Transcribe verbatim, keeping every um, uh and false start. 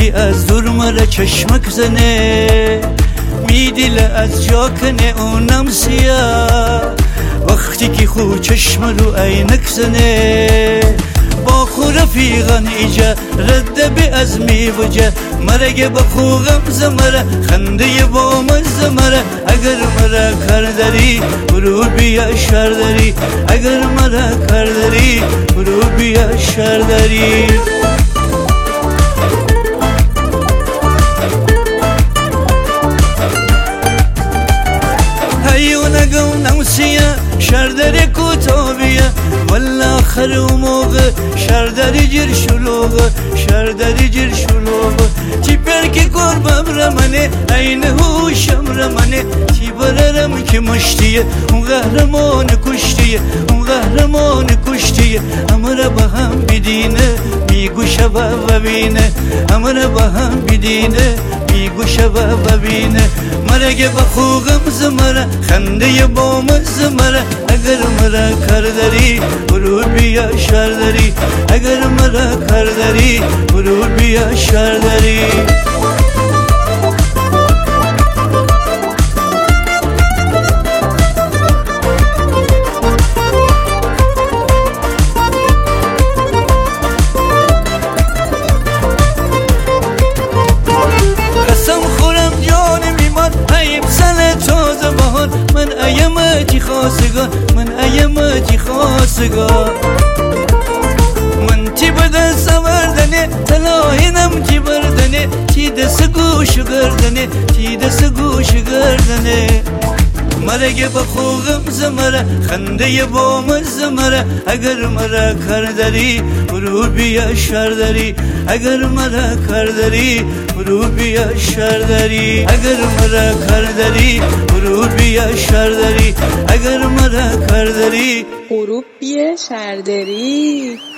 یکی از دور مرا چشمک زنه، میدیله از جا کنه اونم سیاه. وقتی که خو چشم رو عینک زنه، با خو رفیقان ایجا رد بی از میوجه. مرگه با خو غمزه مره، خنده با مزه مره. اگر مرا کار داری برو بیا شهر داری، اگر مرا کار داری برو بیا شهر داری. هیونگو نمسیه شردری کتابیه، والا آخر و موقع شردری جر شلوغه، شردری جر شلوغه. چی برکی قربم رمانه این هوشم رمانه، چی بررم که مشتیه اون قهرمان کشتیه، اون قهرمان کشتیه. همرا با هم بدینه میگو شبه و بینه، همرا با هم بدینه میگو شبه و بینه. مرگه با خوغم زمره، خنده با مزه مره. اگر مرا کار داری برو بیا شهر داری، اگر مرا کار داری برو بیا شهر داری. من ایمتی خواستگار، من ایمتی خواستگار. من چی بدن سوردنه تلاهینم چی بردنه، چی دست گوش گردنه، چی دست گوش گردنه. مرگه با خوغم زمره، خنده با مزه مره. اگر مرا کار داری برو بیا شهر داری، اگر مرا کار داری برو بیا شهر داری، اگر مرا کار داری برو بیا شهر داری، اگر مرا کار داری برو بیا شهر داری.